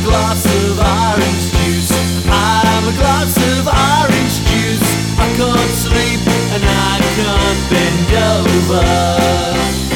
glass of orange juice. I'm a glass of orange juice. I can't sleep and I can't bend over.